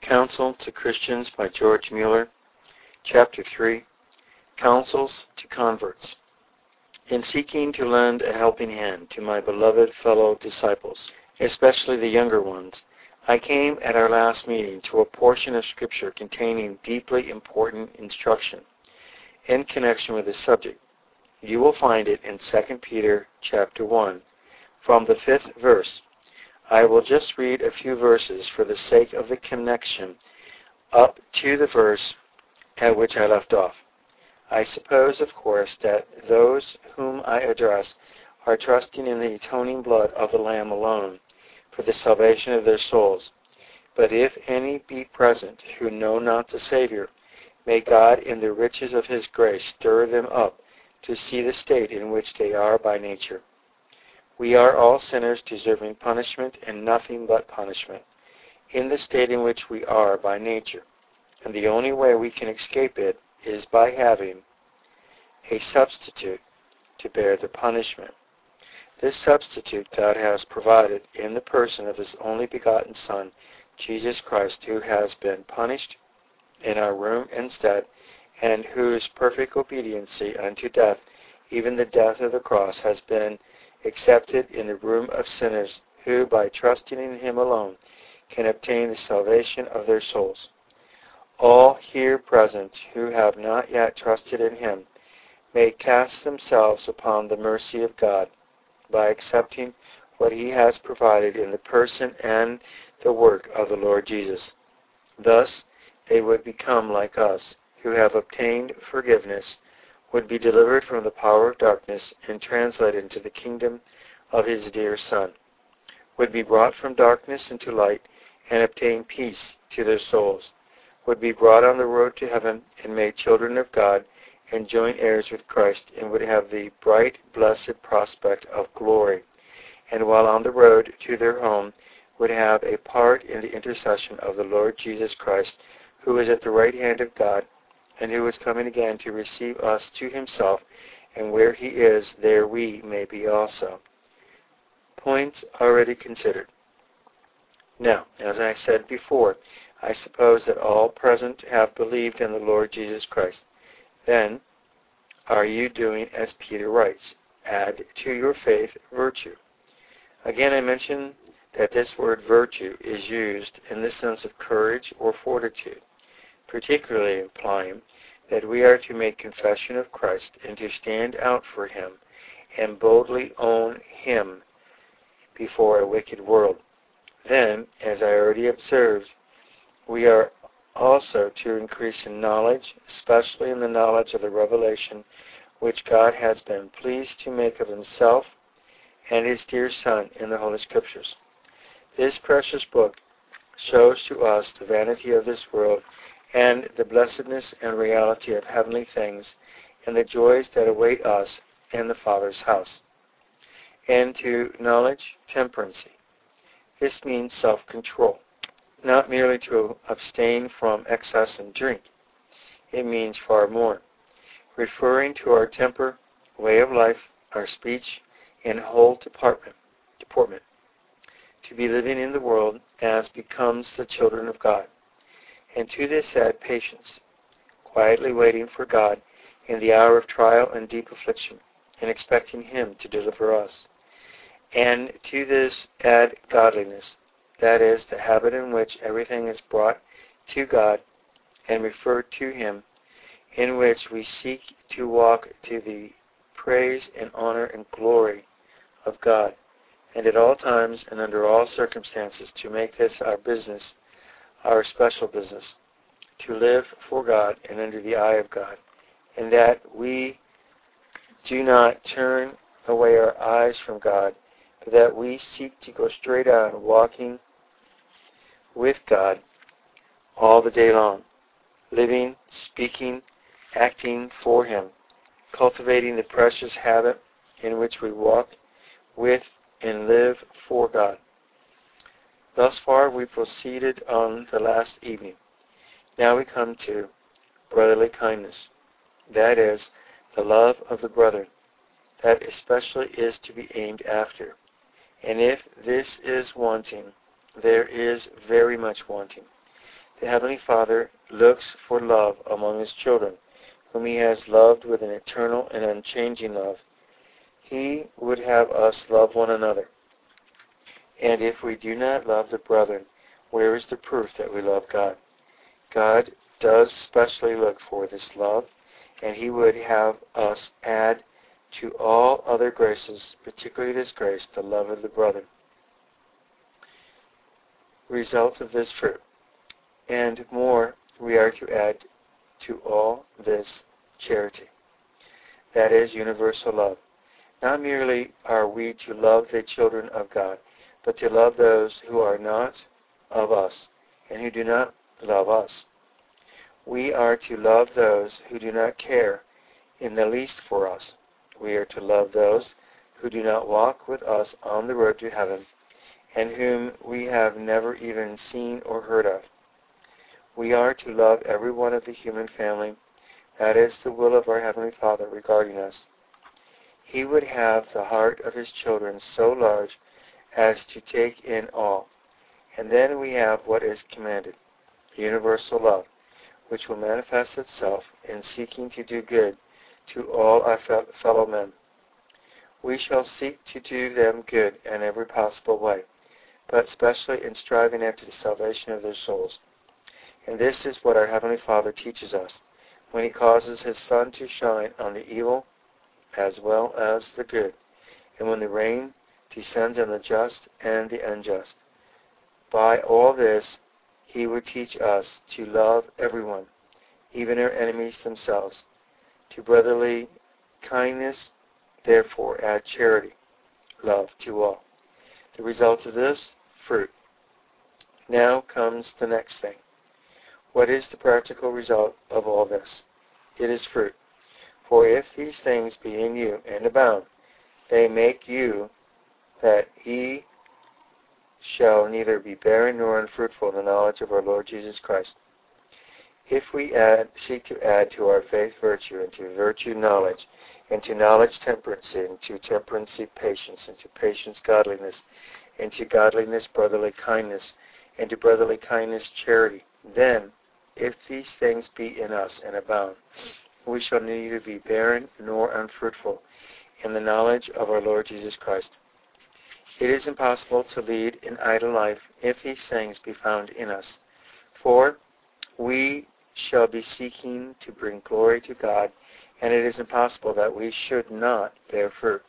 Counsel to Christians by George Mueller, Chapter 3, Counsels to Converts. In seeking to lend a helping hand to my beloved fellow disciples, especially the younger ones, I came at our last meeting to a portion of Scripture containing deeply important instruction in connection with this subject. You will find it in 2 Peter chapter 1, from the 5th verse. I will just read a few verses for the sake of the connection up to the verse at which I left off. I suppose, of course, that those whom I address are trusting in the atoning blood of the Lamb alone for the salvation of their souls. But if any be present who know not the Savior, may God in the riches of His grace stir them up to see the state in which they are by nature. We are all sinners deserving punishment and nothing but punishment, in the state in which we are by nature, and the only way we can escape it is by having a substitute to bear the punishment. This substitute God has provided in the person of His only begotten Son, Jesus Christ, who has been punished in our room instead, and whose perfect obedience unto death, even the death of the cross, has been accepted in the room of sinners who, by trusting in Him alone, can obtain the salvation of their souls. All here present who have not yet trusted in Him may cast themselves upon the mercy of God by accepting what He has provided in the person and the work of the Lord Jesus. Thus, they would become like us, who have obtained forgiveness, would be delivered from the power of darkness and translated into the kingdom of His dear Son, would be brought from darkness into light and obtain peace to their souls, would be brought on the road to heaven and made children of God and joint heirs with Christ, and would have the bright, blessed prospect of glory, and while on the road to their home would have a part in the intercession of the Lord Jesus Christ, who is at the right hand of God, and who is coming again to receive us to Himself, and where He is, there we may be also. Points already considered. Now, as I said before, I suppose that all present have believed in the Lord Jesus Christ. Then, are you doing as Peter writes? Add to your faith virtue. Again, I mention that this word virtue is used in the sense of courage or fortitude, particularly implying that we are to make confession of Christ and to stand out for Him and boldly own Him before a wicked world. Then, as I already observed, we are also to increase in knowledge, especially in the knowledge of the revelation which God has been pleased to make of Himself and His dear Son in the Holy Scriptures. This precious book shows to us the vanity of this world and the blessedness and reality of heavenly things and the joys that await us in the Father's house. And to knowledge, temperancy. This means self-control, not merely to abstain from excess in drink. It means far more, referring to our temper, way of life, our speech, and whole deportment, to be living in the world as becomes the children of God. And to this add patience, quietly waiting for God in the hour of trial and deep affliction, and expecting Him to deliver us. And to this add godliness, that is, the habit in which everything is brought to God and referred to Him, in which we seek to walk to the praise and honor and glory of God, and at all times and under all circumstances to make this our business, our special business, to live for God and under the eye of God, and that we do not turn away our eyes from God, but that we seek to go straight on, walking with God all the day long, living, speaking, acting for Him, cultivating the precious habit in which we walk with and live for God. Thus far we proceeded on the last evening. Now we come to brotherly kindness. That is, the love of the brethren. That especially is to be aimed after. And if this is wanting, there is very much wanting. The Heavenly Father looks for love among His children, whom He has loved with an eternal and unchanging love. He would have us love one another. And if we do not love the brethren, where is the proof that we love God? God does specially look for this love, and He would have us add to all other graces, particularly this grace, the love of the brethren. Result of this fruit. And more, we are to add to all this charity. That is universal love. Not merely are we to love the children of God, but to love those who are not of us and who do not love us. We are to love those who do not care in the least for us. We are to love those who do not walk with us on the road to heaven and whom we have never even seen or heard of. We are to love every one of the human family. That is the will of our Heavenly Father regarding us. He would have the heart of His children so large as to take in all. And then we have what is commanded, universal love, which will manifest itself in seeking to do good to all our fellow men. We shall seek to do them good in every possible way, but especially in striving after the salvation of their souls. And this is what our Heavenly Father teaches us when He causes His sun to shine on the evil as well as the good, and when the rain descends on the just and the unjust. By all this, He would teach us to love everyone, even our enemies themselves. To brotherly kindness, therefore, add charity, love to all. The result of this, fruit. Now comes the next thing. What is the practical result of all this? It is fruit. For if these things be in you and abound, they make you that ye shall neither be barren nor unfruitful in the knowledge of our Lord Jesus Christ. If we seek to add to our faith virtue, and to virtue knowledge, and to knowledge temperance, and to temperance patience, and to patience godliness, and to godliness brotherly kindness, and to brotherly kindness charity, then, if these things be in us and abound, we shall neither be barren nor unfruitful in the knowledge of our Lord Jesus Christ. It is impossible to lead an idle life if these things be found in us. For we shall be seeking to bring glory to God, and it is impossible that we should not bear fruit.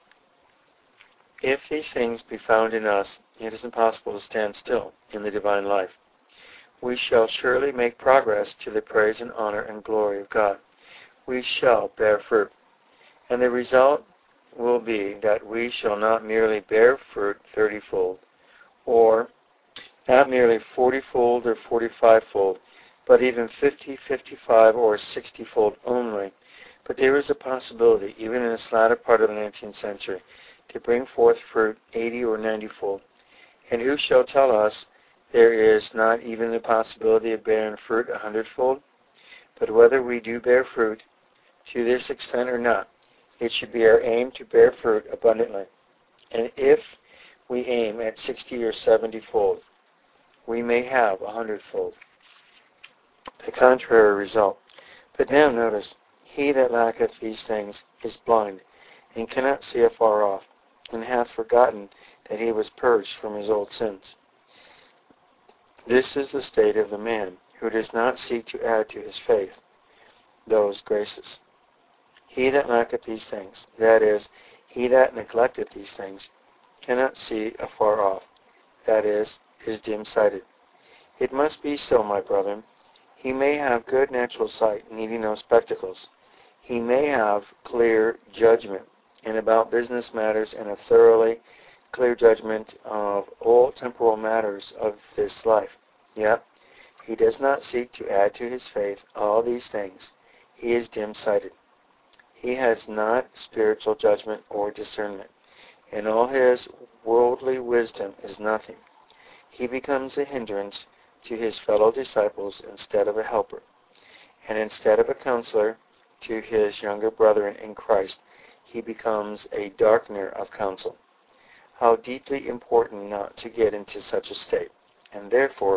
If these things be found in us, it is impossible to stand still in the divine life. We shall surely make progress to the praise and honor and glory of God. We shall bear fruit. And the result will be that we shall not merely bear fruit 30-fold, or not merely 40-fold or 45-fold, but even 50, 55, or 60-fold only. But there is a possibility, even in this latter part of the 19th century, to bring forth fruit 80 or 90-fold. And who shall tell us there is not even the possibility of bearing fruit 100-fold? But whether we do bear fruit to this extent or not, it should be our aim to bear fruit abundantly. And if we aim at 60 or 70-fold, we may have 100-fold. The contrary result. But now notice, he that lacketh these things is blind, and cannot see afar off, and hath forgotten that he was purged from his old sins. This is the state of the man who does not seek to add to his faith those graces. He that lacketh these things, that is, he that neglecteth these things, cannot see afar off, that is dim-sighted. It must be so, my brethren. He may have good natural sight, needing no spectacles. He may have clear judgment and about business matters, and a thoroughly clear judgment of all temporal matters of this life. Yet, he does not seek to add to his faith all these things. He is dim-sighted. He has not spiritual judgment or discernment, and all his worldly wisdom is nothing. He becomes a hindrance to his fellow disciples instead of a helper, and instead of a counselor to his younger brethren in Christ, he becomes a darkener of counsel. How deeply important not to get into such a state, and therefore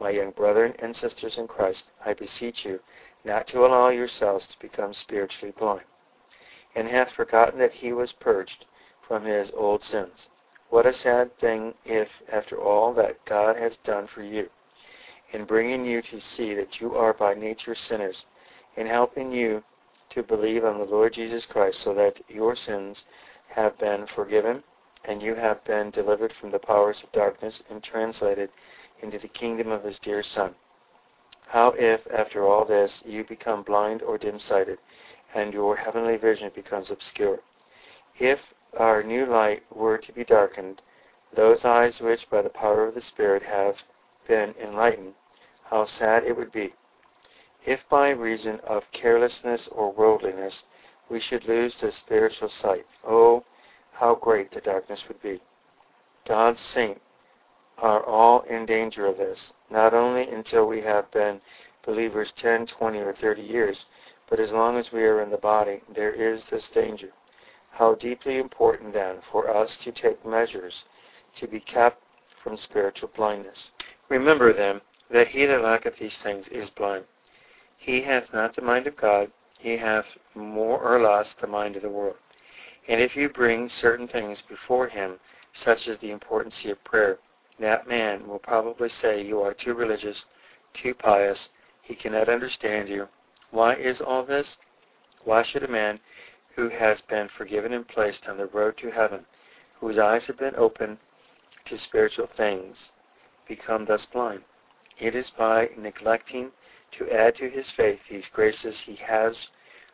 My young brethren and sisters in Christ, I beseech you not to allow yourselves to become spiritually blind, and hath forgotten that he was purged from his old sins. What a sad thing if, after all that God has done for you, in bringing you to see that you are by nature sinners, in helping you to believe on the Lord Jesus Christ, so that your sins have been forgiven, and you have been delivered from the powers of darkness and translated into the kingdom of his dear Son. How if, after all this, you become blind or dim-sighted, and your heavenly vision becomes obscure? If our new light were to be darkened, those eyes which by the power of the Spirit have been enlightened, how sad it would be. If by reason of carelessness or worldliness we should lose this spiritual sight, oh, how great the darkness would be. God's saints are all in danger of this, not only until we have been believers 10, 20, or 30 years, but as long as we are in the body, there is this danger. How deeply important, then, for us to take measures to be kept from spiritual blindness. Remember, then, that he that lacketh these things is blind. He hath not the mind of God, he hath more or less the mind of the world. And if you bring certain things before him, such as the importance of prayer, that man will probably say you are too religious, too pious, he cannot understand you. Why is all this? Why should a man who has been forgiven and placed on the road to heaven, whose eyes have been opened to spiritual things, become thus blind? It is by neglecting to add to his faith these graces he has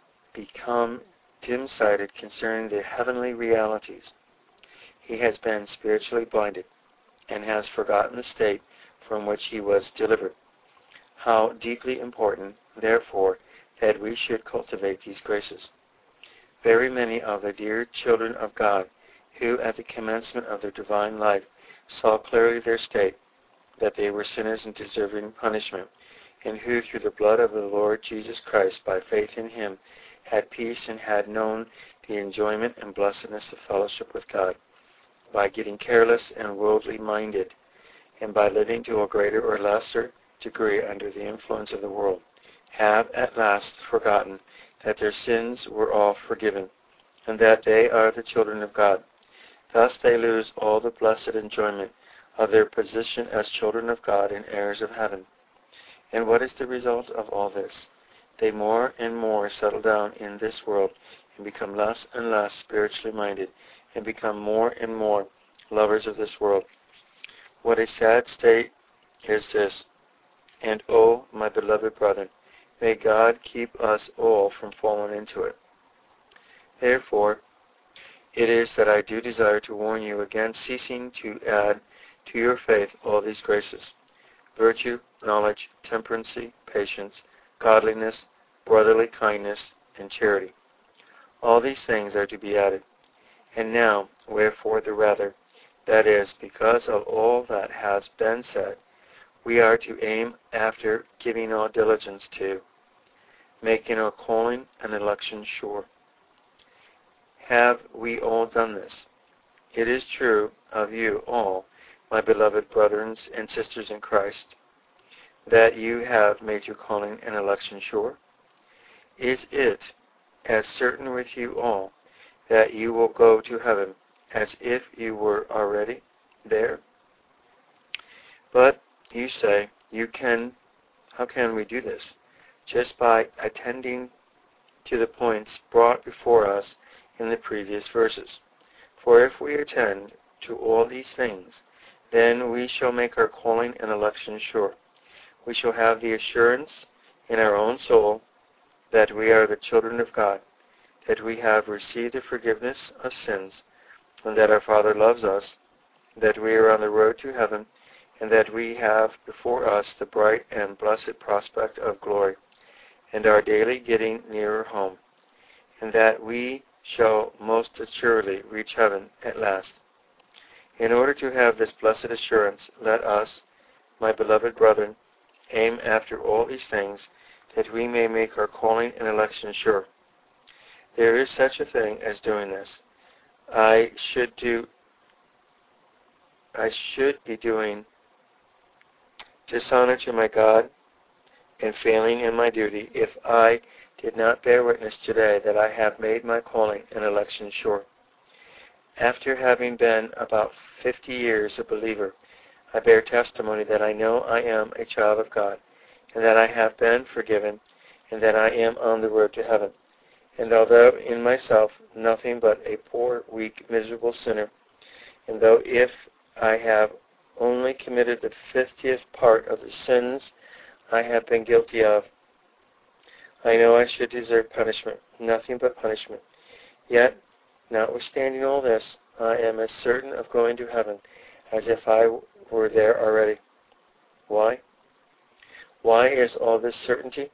become dim-sighted concerning the heavenly realities. He has been spiritually blinded and has forgotten the state from which he was delivered. How deeply important, therefore, that we should cultivate these graces. Very many of the dear children of God, who at the commencement of their divine life saw clearly their state, that they were sinners and deserving punishment, and who through the blood of the Lord Jesus Christ, by faith in him, had peace and had known the enjoyment and blessedness of fellowship with God, by getting careless and worldly minded, and by living to a greater or lesser degree under the influence of the world, have at last forgotten that their sins were all forgiven, and that they are the children of God. Thus they lose all the blessed enjoyment of their position as children of God and heirs of heaven. And what is the result of all this? They more and more settle down in this world and become less and less spiritually minded and become more and more lovers of this world. What a sad state is this! And oh, my beloved brethren, may God keep us all from falling into it. Therefore, it is that I do desire to warn you against ceasing to add to your faith all these graces: virtue, knowledge, temperance, patience, godliness, brotherly kindness, and charity. All these things are to be added. And now, wherefore the rather, that is, because of all that has been said, we are to aim after giving all diligence to making our calling and election sure. Have we all done this? It is true of you all, my beloved brethren and sisters in Christ, that you have made your calling and election sure. Is it as certain with you all that you will go to heaven as if you were already there? But you say, how can we do this? Just by attending to the points brought before us in the previous verses. For if we attend to all these things, then we shall make our calling and election sure. We shall have the assurance in our own soul that we are the children of God, that we have received the forgiveness of sins, and that our Father loves us, that we are on the road to heaven, and that we have before us the bright and blessed prospect of glory, and are daily getting nearer home, and that we shall most assuredly reach heaven at last. In order to have this blessed assurance, let us, my beloved brethren, aim after all these things, that we may make our calling and election sure. There is such a thing as doing this. I should be doing dishonor to my God, and failing in my duty, if I did not bear witness today that I have made my calling and election sure. After having been about 50 years a believer, I bear testimony that I know I am a child of God, and that I have been forgiven, and that I am on the road to heaven. And although in myself nothing but a poor, weak, miserable sinner, and though if I have only committed the 50th part of the sins I have been guilty of, I know I should deserve punishment, nothing but punishment. Yet, notwithstanding all this, I am as certain of going to heaven as if I were there already. Why? Why is all this certainty?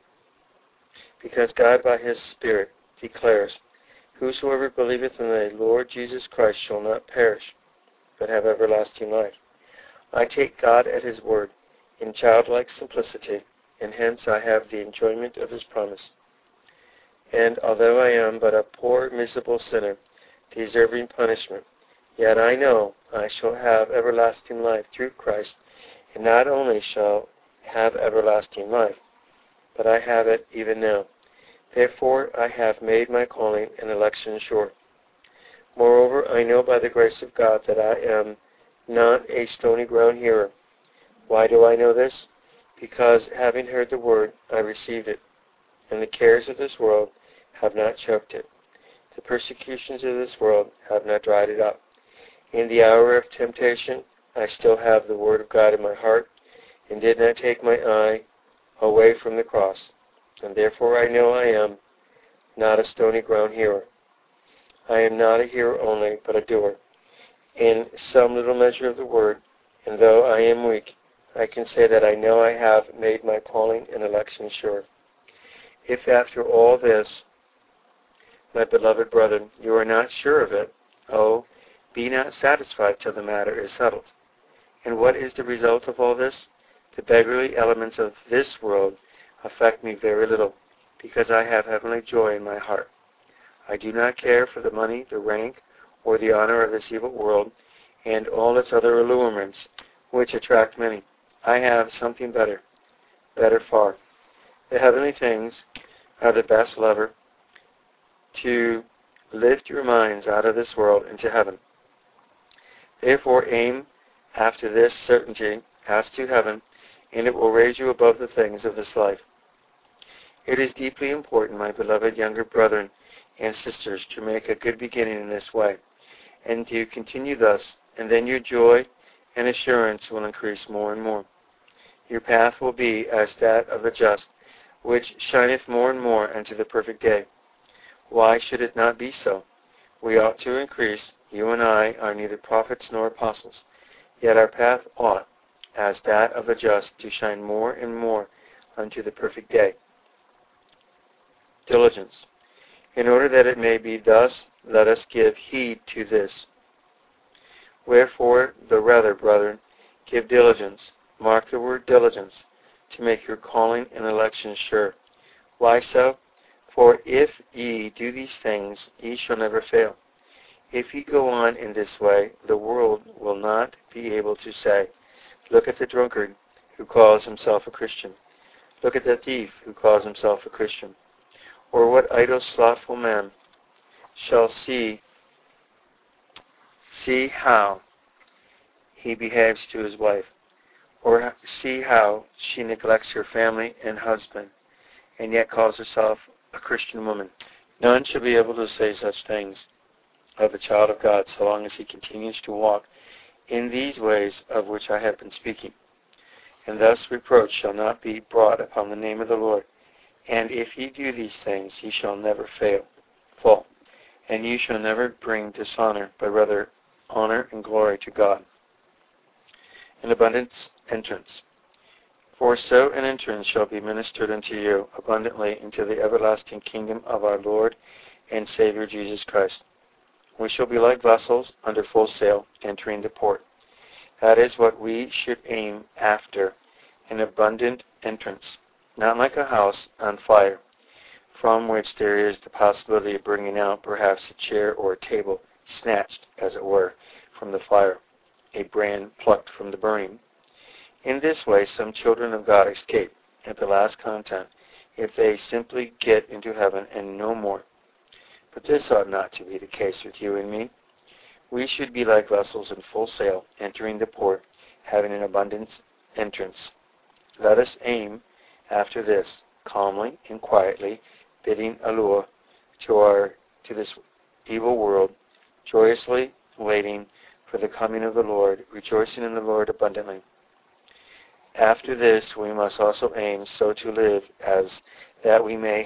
Because God by His Spirit declares, Whosoever believeth in the Lord Jesus Christ shall not perish, but have everlasting life. I take God at His word, in childlike simplicity, and hence I have the enjoyment of His promise. And although I am but a poor, miserable sinner, deserving punishment, yet I know I shall have everlasting life through Christ, and not only shall have everlasting life, but I have it even now. Therefore I have made my calling and election sure. Moreover, I know by the grace of God that I am not a stony ground hearer. Why do I know this? Because having heard the word, I received it, and the cares of this world have not choked it. The persecutions of this world have not dried it up. In the hour of temptation, I still have the word of God in my heart, and did not take my eye away from the cross. And therefore I know I am not a stony ground hearer. I am not a hearer only, but a doer. In some little measure of the word, and though I am weak, I can say that I know I have made my calling and election sure. If after all this, my beloved brethren, you are not sure of it, oh, be not satisfied till the matter is settled. And what is the result of all this? The beggarly elements of this world affect me very little, because I have heavenly joy in my heart. I do not care for the money, the rank, or the honor of this evil world, and all its other allurements, which attract many. I have something better far. The heavenly things are the best lever to lift your minds out of this world into heaven. Therefore aim after this certainty as to heaven, and it will raise you above the things of this life. It is deeply important, my beloved younger brethren and sisters, to make a good beginning in this way, and to continue thus, and then your joy and assurance will increase more and more. Your path will be as that of the just, which shineth more and more unto the perfect day. Why should it not be so? We ought to increase. You and I are neither prophets nor apostles, yet our path ought, as that of the just, to shine more and more unto the perfect day. Diligence. In order that it may be thus, let us give heed to this. Wherefore, the rather, brethren, give diligence, mark the word diligence, to make your calling and election sure. Why so? For if ye do these things, ye shall never fail. If ye go on in this way, the world will not be able to say, Look at the drunkard who calls himself a Christian. Look at the thief who calls himself a Christian. Or what idle, slothful man shall see how he behaves to his wife, or see how she neglects her family and husband, and yet calls herself a Christian woman. None shall be able to say such things of the child of God so long as he continues to walk in these ways of which I have been speaking. And thus reproach shall not be brought upon the name of the Lord. And if ye do these things, ye shall never fall. And ye shall never bring dishonor, but rather honor and glory to God. An abundant entrance. For so an entrance shall be ministered unto you abundantly into the everlasting kingdom of our Lord and Savior Jesus Christ. We shall be like vessels under full sail, entering the port. That is what we should aim after, an abundant entrance, not like a house on fire, from which there is the possibility of bringing out perhaps a chair or a table, snatched, as it were, from the fire, a brand plucked from the burning. In this way, some children of God escape at the last content if they simply get into heaven and no more. But this ought not to be the case with you and me. We should be like vessels in full sail, entering the port, having an abundant entrance. Let us aim after this, calmly and quietly, bidding allure to this evil world, joyously waiting for the coming of the Lord, rejoicing in the Lord abundantly. After this, we must also aim so to live as that we may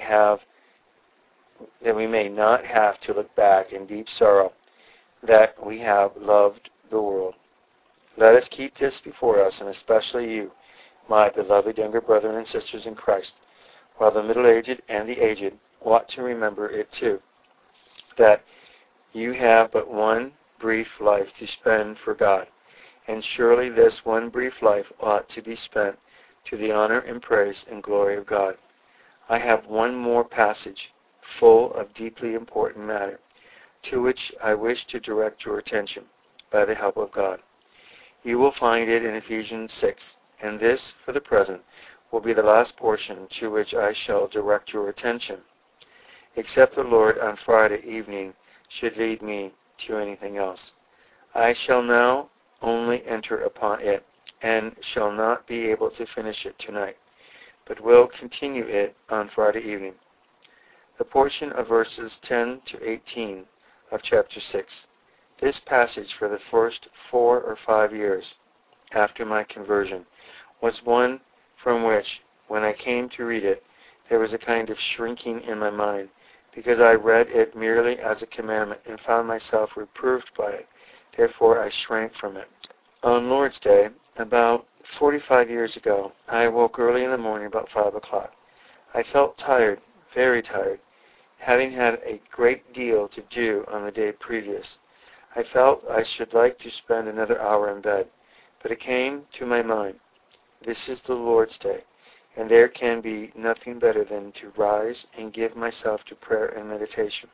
not have to look back in deep sorrow that we have loved the world. Let us keep this before us, and especially you, my beloved younger brethren and sisters in Christ, while the middle-aged and the aged ought to remember it too, that you have but one brief life to spend for God, and surely this one brief life ought to be spent to the honor and praise and glory of God. I have one more passage full of deeply important matter, to which I wish to direct your attention by the help of God. You will find it in Ephesians 6, and this, for the present, will be the last portion to which I shall direct your attention, except the Lord on Friday evening should lead me to anything else. I shall now only enter upon it, and shall not be able to finish it tonight, but will continue it on Friday evening. The portion of verses 10 to 18 of chapter 6. This passage for the first 4 or 5 years after my conversion was one from which, when I came to read it, there was a kind of shrinking in my mind, because I read it merely as a commandment and found myself reproved by it. Therefore I shrank from it. On Lord's Day, about 45 years ago, I woke early in the morning about 5 o'clock. I felt tired, very tired, having had a great deal to do on the day previous. I felt I should like to spend another hour in bed, but it came to my mind, this is the Lord's Day, and there can be nothing better than to rise and give myself to prayer and meditation.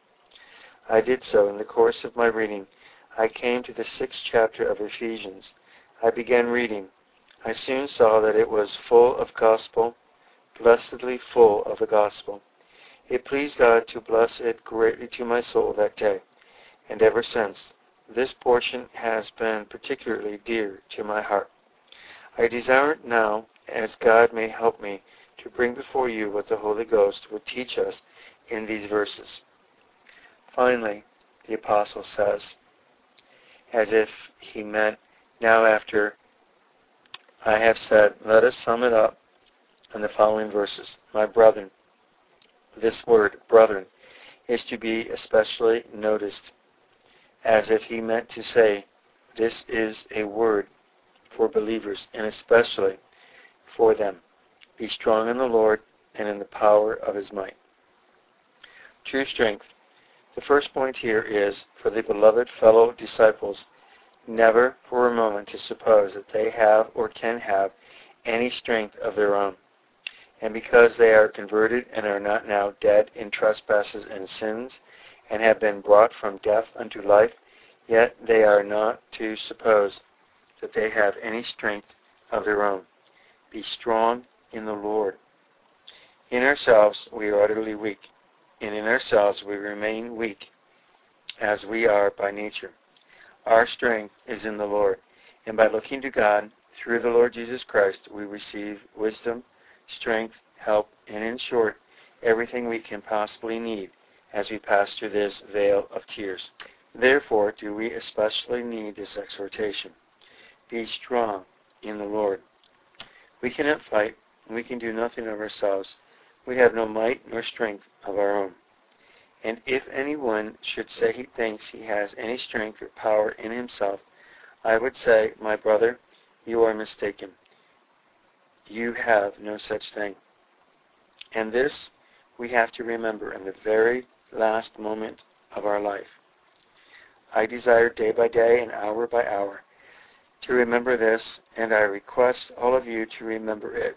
I did so. In the course of my reading, I came to the 6th chapter of Ephesians. I began reading. I soon saw that it was full of gospel, blessedly full of the gospel. It pleased God to bless it greatly to my soul that day, and ever since, this portion has been particularly dear to my heart. I desire it now, as God may help me, to bring before you what the Holy Ghost would teach us in these verses. Finally, the Apostle says, as if he meant, now after I have said, let us sum it up in the following verses. My brethren, this word, brethren, is to be especially noticed, as if he meant to say, this is a word for believers, and especially for them. Be strong in the Lord and in the power of his might. True strength. The first point here is for the beloved fellow disciples never for a moment to suppose that they have or can have any strength of their own. And because they are converted and are not now dead in trespasses and sins, and have been brought from death unto life, yet they are not to suppose that they have any strength of their own. Be strong in the Lord. In ourselves we are utterly weak, and in ourselves we remain weak, as we are by nature. Our strength is in the Lord, and by looking to God through the Lord Jesus Christ, we receive wisdom, strength, help, and in short, everything we can possibly need as we pass through this vale of tears. Therefore do we especially need this exhortation. Be strong in the Lord. We cannot fight, and we can do nothing of ourselves. We have no might nor strength of our own. And if anyone should say he thinks he has any strength or power in himself, I would say, my brother, you are mistaken. You have no such thing. And this we have to remember in the very last moment of our life. I desire day by day and hour by hour to remember this, and I request all of you to remember it,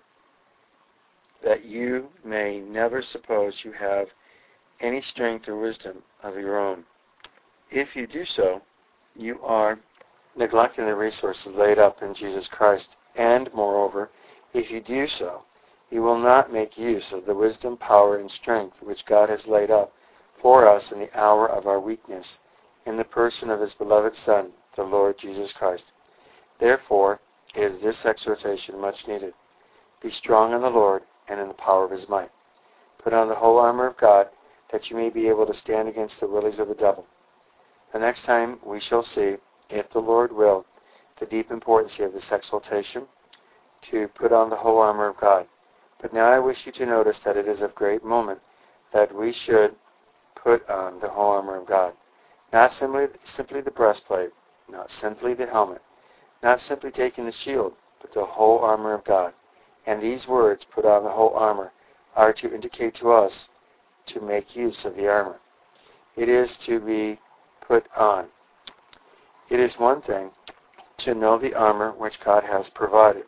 that you may never suppose you have any strength or wisdom of your own. If you do so, you are neglecting the resources laid up in Jesus Christ And, moreover, if you do so, you will not make use of the wisdom, power, and strength which God has laid up for us in the hour of our weakness, in the person of His beloved Son, the Lord Jesus Christ. Therefore is this exhortation much needed. Be strong in the Lord and in the power of His might. Put on the whole armor of God, that you may be able to stand against the willies of the devil. The next time we shall see, if the Lord will, the deep importance of this exhortation, to put on the whole armor of God. But now I wish you to notice that it is of great moment that we should put on the whole armor of God. Not simply the breastplate, not simply the helmet, not simply taking the shield, but the whole armor of God. And these words, put on the whole armor, are to indicate to us to make use of the armor. It is to be put on. It is one thing to know the armor which God has provided.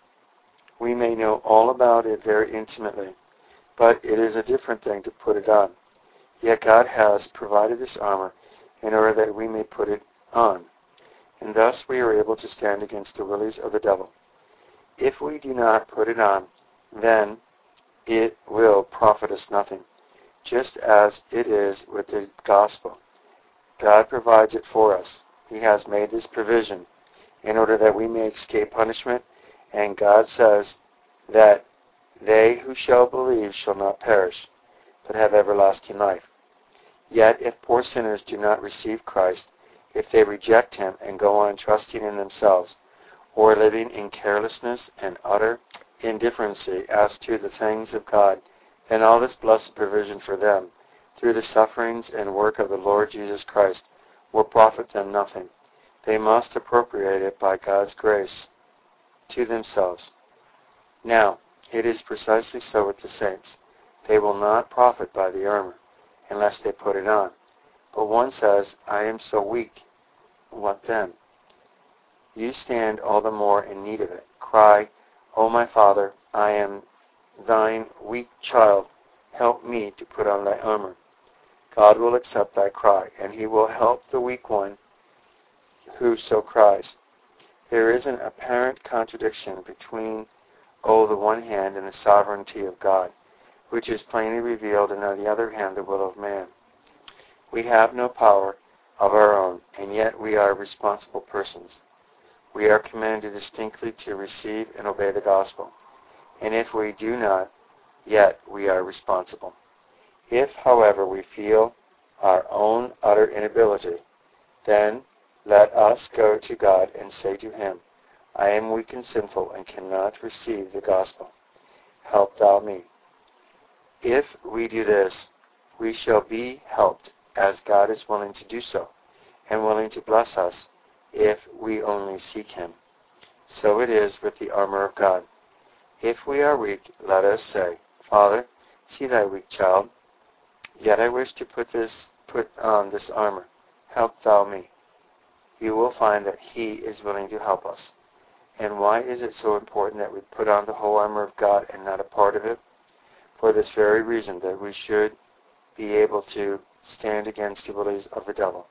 We may know all about it very intimately, but it is a different thing to put it on. Yet God has provided this armor in order that we may put it on, and thus we are able to stand against the willies of the devil. If we do not put it on, then it will profit us nothing, just as it is with the gospel. God provides it for us. He has made this provision in order that we may escape punishment, and God says that they who shall believe shall not perish, but have everlasting life. Yet if poor sinners do not receive Christ, if they reject Him and go on trusting in themselves, or living in carelessness and utter indifferency as to the things of God, then all this blessed provision for them, through the sufferings and work of the Lord Jesus Christ, will profit them nothing. They must appropriate it by God's grace to themselves. Now, it is precisely so with the saints. They will not profit by the armor, unless they put it on. But one says, I am so weak. What then? You stand all the more in need of it. Cry, O my Father, I am thine weak child. Help me to put on thy armor. God will accept thy cry, and He will help the weak one who so cries. There is an apparent contradiction between, on the one hand, and the sovereignty of God, which is plainly revealed, and on the other hand, the will of man. We have no power of our own, and yet we are responsible persons. We are commanded distinctly to receive and obey the gospel, and if we do not, yet we are responsible. If, however, we feel our own utter inability, then let us go to God and say to Him, I am weak and sinful and cannot receive the gospel. Help thou me. If we do this, we shall be helped, as God is willing to do so, and willing to bless us if we only seek Him. So it is with the armor of God. If we are weak, let us say, Father, see thy weak child. Yet I wish to put on this armor. Help thou me. You will find that He is willing to help us. And why is it so important that we put on the whole armor of God and not a part of it? For this very reason, that we should be able to stand against the willies of the devil.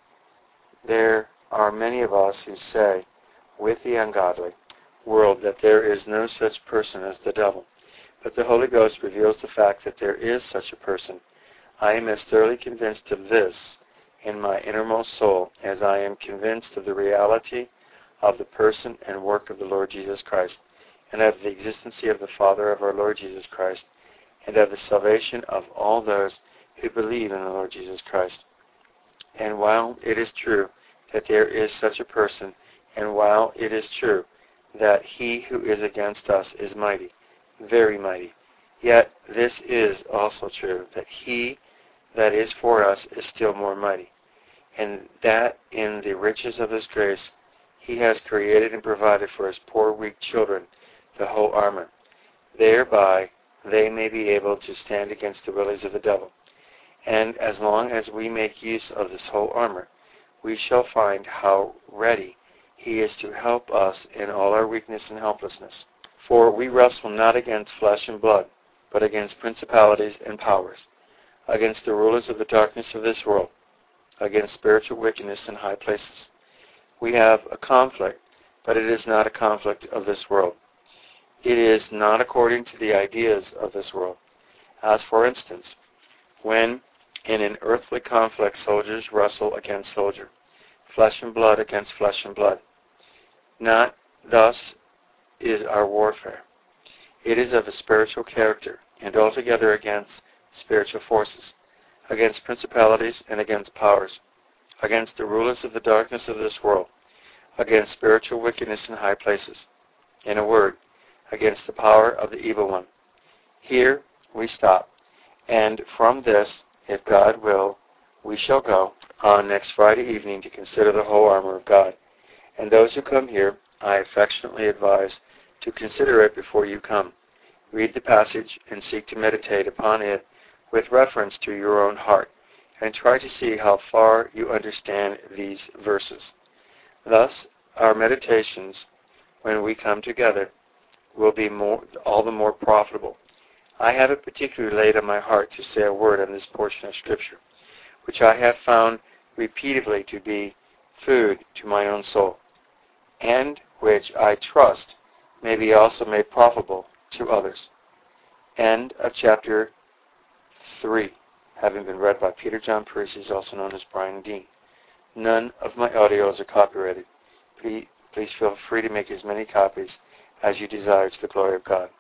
There are many of us who say, with the ungodly world, that there is no such person as the devil. But the Holy Ghost reveals the fact that there is such a person. I am as thoroughly convinced of this in my innermost soul as I am convinced of the reality of the person and work of the Lord Jesus Christ, and of the existency of the Father of our Lord Jesus Christ, and of the salvation of all those who believe in the Lord Jesus Christ. And while it is true that there is such a person, and while it is true that he who is against us is mighty, very mighty, yet this is also true, that he that is for us is still more mighty, and that in the riches of His grace He has created and provided for His poor weak children the whole armor. Thereby they may be able to stand against the willies of the devil. And as long as we make use of this whole armor, we shall find how ready He is to help us in all our weakness and helplessness. For we wrestle not against flesh and blood, but against principalities and powers, against the rulers of the darkness of this world, against spiritual wickedness in high places. We have a conflict but it is not a conflict of this world. It is not according to the ideas of this world. As for instance, when in an earthly conflict soldiers wrestle against soldier, flesh and blood against flesh and blood. Not thus is our warfare. It is of a spiritual character, and altogether against spiritual forces, against principalities and against powers, against the rulers of the darkness of this world, against spiritual wickedness in high places. In a word, against the power of the evil one. Here we stop, and from this, if God will, we shall go on next Friday evening to consider the whole armor of God. And those who come here, I affectionately advise to consider it before you come. Read the passage and seek to meditate upon it with reference to your own heart, and try to see how far you understand these verses. Thus, our meditations, when we come together, will be all the more profitable. I have it particularly laid on my heart to say a word on this portion of Scripture, which I have found repeatedly to be food to my own soul, and which I trust may be also made profitable to others. End of chapter 3, having been read by Peter John Parisi, also known as Brian Dean. None of my audios are copyrighted. Please feel free to make as many copies as you desire to the glory of God.